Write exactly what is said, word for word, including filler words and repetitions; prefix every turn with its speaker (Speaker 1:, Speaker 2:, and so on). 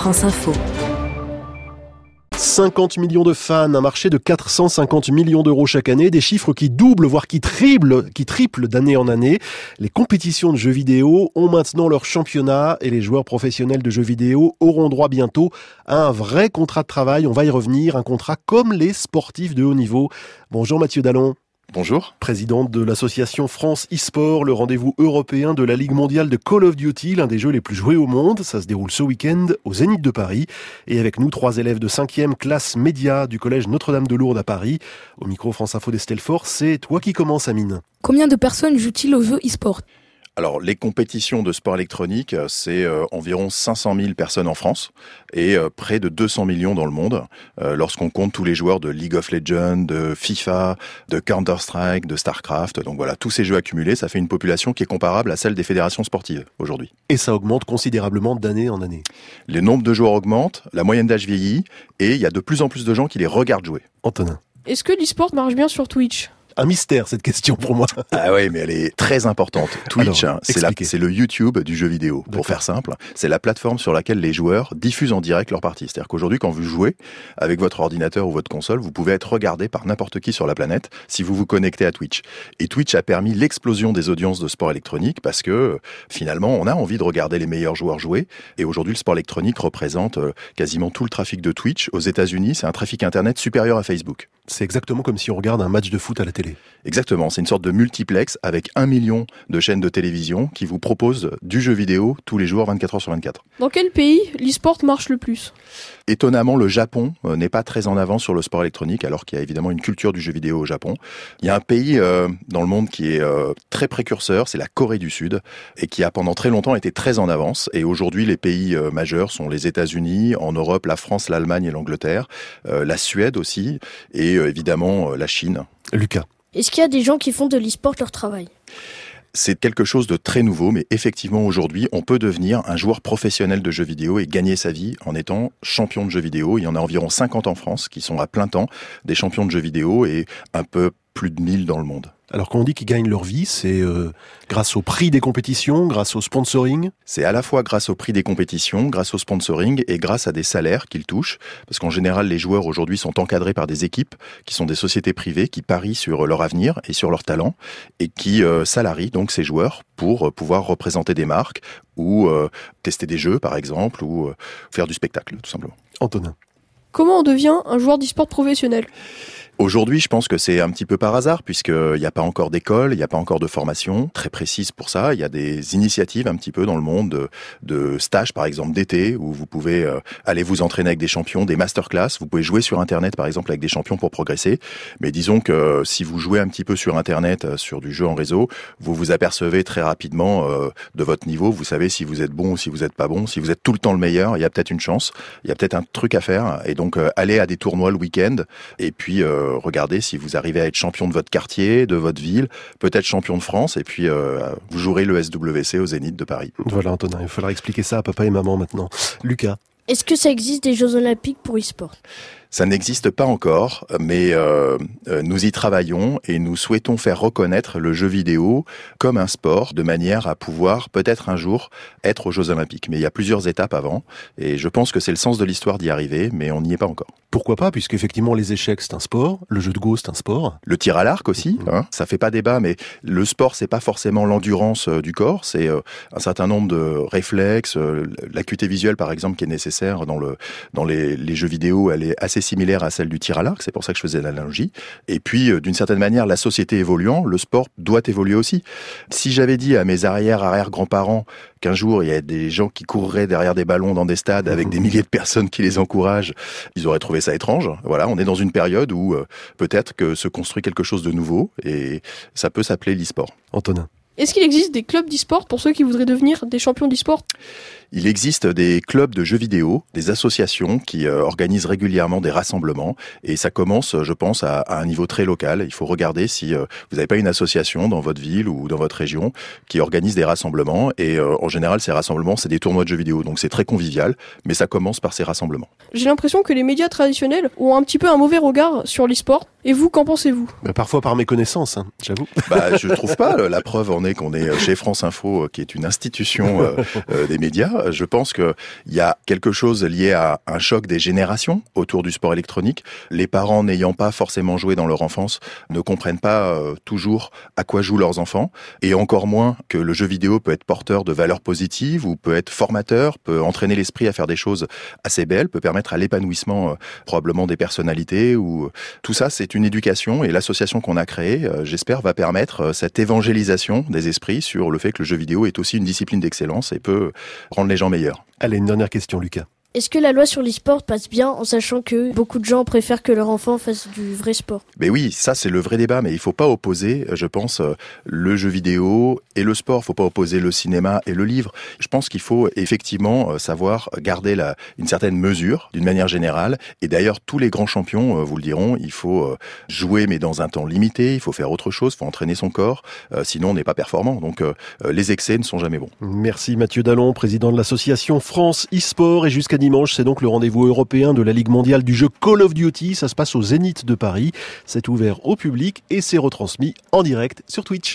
Speaker 1: France Info.
Speaker 2: cinquante millions de fans, un marché de quatre cent cinquante millions d'euros chaque année, des chiffres qui doublent, voire qui triplent, qui triplent d'année en année. Les compétitions de jeux vidéo ont maintenant leur championnat et les joueurs professionnels de jeux vidéo auront droit bientôt à un vrai contrat de travail. On va y revenir, un contrat comme les sportifs de haut niveau. Bonjour Mathieu Dallon.
Speaker 3: Bonjour.
Speaker 2: Présidente de l'association France e-sport, le rendez-vous européen de la Ligue mondiale de Call of Duty, l'un des jeux les plus joués au monde. Ça se déroule ce week-end au Zénith de Paris. Et avec nous, trois élèves de cinquième classe média du collège Notre-Dame de Lourdes à Paris. Au micro France Info d'Estelle Fort, c'est toi qui commences, Amine.
Speaker 4: Combien de personnes jouent-ils aux jeux e-sport ?
Speaker 3: Alors, les compétitions de sport électronique, c'est euh, environ cinq cent mille personnes en France et euh, près de deux cents millions dans le monde, euh, lorsqu'on compte tous les joueurs de League of Legends, de FIFA, de Counter-Strike, de StarCraft. Donc voilà, tous ces jeux accumulés, ça fait une population qui est comparable à celle des fédérations sportives aujourd'hui.
Speaker 2: Et ça augmente considérablement d'année en année.
Speaker 3: Les nombres de joueurs augmentent, la moyenne d'âge vieillit et il y a de plus en plus de gens qui les regardent jouer.
Speaker 2: Antonin.
Speaker 5: Est-ce que l'e-sport marche bien sur Twitch ?
Speaker 2: Un mystère, cette question pour moi.
Speaker 3: Ah oui, mais elle est très importante. Twitch,
Speaker 2: Alors,
Speaker 3: c'est, la, c'est le YouTube du jeu vidéo.
Speaker 2: D'accord.
Speaker 3: Pour faire simple, c'est la plateforme sur laquelle les joueurs diffusent en direct leur partie. C'est-à-dire qu'aujourd'hui, quand vous jouez avec votre ordinateur ou votre console, vous pouvez être regardé par n'importe qui sur la planète si vous vous connectez à Twitch. Et Twitch a permis l'explosion des audiences de sport électronique parce que finalement, on a envie de regarder les meilleurs joueurs jouer. Et aujourd'hui, le sport électronique représente quasiment tout le trafic de Twitch. Aux États-Unis, c'est un trafic Internet supérieur à Facebook.
Speaker 2: C'est exactement comme si on regarde un match de foot à la télé.
Speaker 3: Exactement, c'est une sorte de multiplex avec un million de chaînes de télévision qui vous proposent du jeu vidéo tous les jours, vingt-quatre heures sur vingt-quatre.
Speaker 5: Dans quel pays l'e-sport marche le plus ?
Speaker 3: Étonnamment, le Japon euh, n'est pas très en avance sur le sport électronique, alors qu'il y a évidemment une culture du jeu vidéo au Japon. Il y a un pays euh, dans le monde qui est euh, très précurseur, c'est la Corée du Sud, et qui a pendant très longtemps été très en avance. Et aujourd'hui, les pays euh, majeurs sont les États-Unis, en Europe, la France, l'Allemagne et l'Angleterre, euh, la Suède aussi, et euh, évidemment euh, la Chine.
Speaker 2: Lucas.
Speaker 6: Est-ce qu'il y a des gens qui font de l'e-sport leur travail ?
Speaker 3: C'est quelque chose de très nouveau, mais effectivement aujourd'hui, on peut devenir un joueur professionnel de jeux vidéo et gagner sa vie en étant champion de jeux vidéo. Il y en a environ cinquante en France qui sont à plein temps des champions de jeux vidéo et un peu plus de mille dans le monde.
Speaker 2: Alors quand on dit qu'ils gagnent leur vie, c'est euh, grâce au prix des compétitions, grâce au sponsoring ?
Speaker 3: C'est à la fois grâce au prix des compétitions, grâce au sponsoring et grâce à des salaires qu'ils touchent. Parce qu'en général, les joueurs aujourd'hui sont encadrés par des équipes qui sont des sociétés privées qui parient sur leur avenir et sur leur talent et qui euh, salarient donc ces joueurs pour euh, pouvoir représenter des marques ou euh, tester des jeux par exemple ou euh, faire du spectacle tout simplement.
Speaker 2: Antonin.
Speaker 5: Comment on devient un joueur d'e-sport professionnel ?
Speaker 3: Aujourd'hui, je pense que c'est un petit peu par hasard, puisqu'il n'y a pas encore d'école, il n'y a pas encore de formation très précise pour ça. Il y a des initiatives un petit peu dans le monde de, de stages, par exemple, d'été, où vous pouvez euh, aller vous entraîner avec des champions, des masterclass. Vous pouvez jouer sur Internet, par exemple, avec des champions pour progresser. Mais disons que si vous jouez un petit peu sur Internet, euh, sur du jeu en réseau, vous vous apercevez très rapidement euh, de votre niveau. Vous savez si vous êtes bon ou si vous n'êtes pas bon. Si vous êtes tout le temps le meilleur, il y a peut-être une chance. Il y a peut-être un truc à faire. Et donc, euh, allez à des tournois le week-end et puis... Euh, regardez si vous arrivez à être champion de votre quartier, de votre ville, peut-être champion de France, et puis euh, vous jouerez le S W C au Zénith de Paris.
Speaker 2: Voilà Antonin, il faudra expliquer ça à papa et maman maintenant. Lucas.
Speaker 6: Est-ce que ça existe des Jeux Olympiques pour e-sport ?
Speaker 3: Ça n'existe pas encore, mais euh, euh, nous y travaillons et nous souhaitons faire reconnaître le jeu vidéo comme un sport de manière à pouvoir peut-être un jour être aux Jeux Olympiques. Mais il y a plusieurs étapes avant et je pense que c'est le sens de l'histoire d'y arriver, mais on n'y est pas encore.
Speaker 2: Pourquoi pas, puisqu'effectivement les échecs c'est un sport, le jeu de go c'est un sport.
Speaker 3: Le tir à l'arc aussi, mmh. hein, ça fait pas débat, mais le sport c'est pas forcément l'endurance euh, du corps, c'est euh, un certain nombre de réflexes, euh, l'acuité visuelle par exemple qui est nécessaire dans le dans les, les jeux vidéo, elle est assez similaire à celle du tir à l'arc, c'est pour ça que je faisais l'analogie. Et puis, euh, d'une certaine manière, la société évoluant, le sport doit évoluer aussi. Si j'avais dit à mes arrière-arrière-grands-parents qu'un jour, il y a des gens qui courraient derrière des ballons dans des stades avec des milliers de personnes qui les encouragent, ils auraient trouvé ça étrange. Voilà, on est dans une période où euh, peut-être que se construit quelque chose de nouveau et ça peut s'appeler l'e-sport.
Speaker 2: Antonin.
Speaker 5: Est-ce qu'il existe des clubs d'e-sport pour ceux qui voudraient devenir des champions d'e-sport ?
Speaker 3: Il existe des clubs de jeux vidéo, des associations qui euh, organisent régulièrement des rassemblements et ça commence, je pense, à, à un niveau très local. Il faut regarder si euh, vous n'avez pas une association dans votre ville ou dans votre région qui organise des rassemblements et euh, en général, ces rassemblements, c'est des tournois de jeux vidéo. Donc c'est très convivial, mais ça commence par ces rassemblements.
Speaker 5: J'ai l'impression que les médias traditionnels ont un petit peu un mauvais regard sur l'e-sport. Et vous, qu'en pensez-vous ?
Speaker 2: Bah, parfois par méconnaissance, hein, j'avoue.
Speaker 3: Bah, je trouve pas. La preuve en donné qu'on est chez France Info, qui est une institution euh, euh, des médias, je pense qu'il y a quelque chose lié à un choc des générations autour du sport électronique. Les parents n'ayant pas forcément joué dans leur enfance ne comprennent pas euh, toujours à quoi jouent leurs enfants, et encore moins que le jeu vidéo peut être porteur de valeurs positives ou peut être formateur, peut entraîner l'esprit à faire des choses assez belles, peut permettre à l'épanouissement euh, probablement des personnalités. Ou tout ça, c'est une éducation, et l'association qu'on a créée, euh, j'espère, va permettre euh, cette évangélisation des esprits sur le fait que le jeu vidéo est aussi une discipline d'excellence et peut rendre les gens meilleurs.
Speaker 2: Allez, une dernière question, Lucas.
Speaker 6: Est-ce que la loi sur l'e-sport passe bien en sachant que beaucoup de gens préfèrent que leur enfant fasse du vrai sport?
Speaker 3: Mais oui, ça c'est le vrai débat, mais il faut pas opposer, je pense, le jeu vidéo et le sport. Il faut pas opposer le cinéma et le livre. Je pense qu'il faut effectivement savoir garder la, une certaine mesure d'une manière générale. Et d'ailleurs, tous les grands champions vous le diront, il faut jouer mais dans un temps limité, il faut faire autre chose, il faut entraîner son corps, sinon on n'est pas performant. Donc les excès ne sont jamais bons.
Speaker 2: Merci Mathieu Dallon, président de l'association France e-sport, et jusqu'à dimanche, c'est donc le rendez-vous européen de la Ligue mondiale du jeu Call of Duty. Ça se passe au Zénith de Paris. C'est ouvert au public et c'est retransmis en direct sur Twitch.